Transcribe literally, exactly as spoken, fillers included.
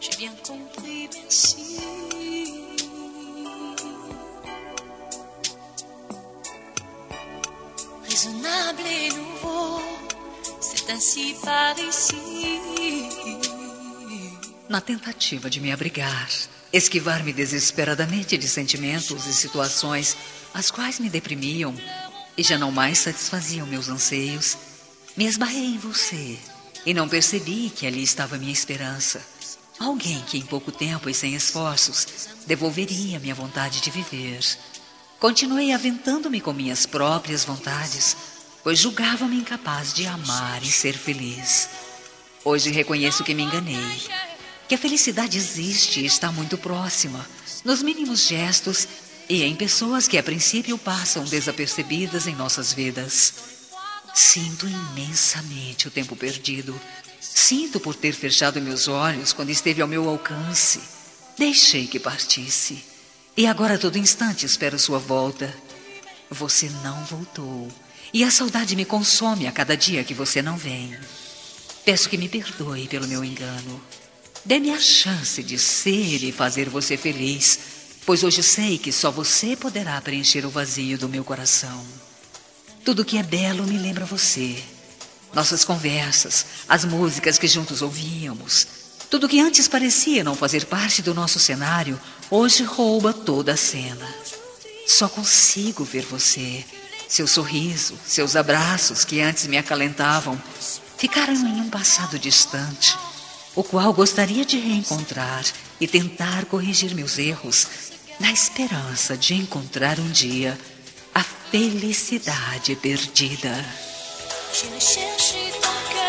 J'ai bien compris, merci. Raisonnable et nouveau, c'est ainsi par ici. Na tentativa de me abrigar, esquivar-me desesperadamente de sentimentos e situações as quais me deprimiam e já não mais satisfaziam meus anseios, me esbarrei em você e não percebi que ali estava minha esperança. Alguém que em pouco tempo e sem esforços devolveria minha vontade de viver. Continuei aventando-me com minhas próprias vontades, pois julgava-me incapaz de amar e ser feliz. Hoje reconheço que me enganei, que a felicidade existe e está muito próxima, nos mínimos gestos e em pessoas que a princípio passam desapercebidas em nossas vidas. Sinto imensamente o tempo perdido. Sinto por ter fechado meus olhos quando esteve ao meu alcance. Deixei que partisse. E agora a todo instante espero sua volta. Você não voltou. E a saudade me consome a cada dia que você não vem. Peço que me perdoe pelo meu engano. Dê-me a chance de ser e fazer você feliz, pois hoje sei que só você poderá preencher o vazio do meu coração. Tudo que é belo me lembra você. Nossas conversas, as músicas que juntos ouvíamos, tudo que antes parecia não fazer parte do nosso cenário, hoje rouba toda a cena. Só consigo ver você. Seu sorriso, seus abraços que antes me acalentavam, ficaram em um passado distante, o qual gostaria de reencontrar e tentar corrigir meus erros, na esperança de encontrar um dia a felicidade perdida. Je ne cherche ton cœur.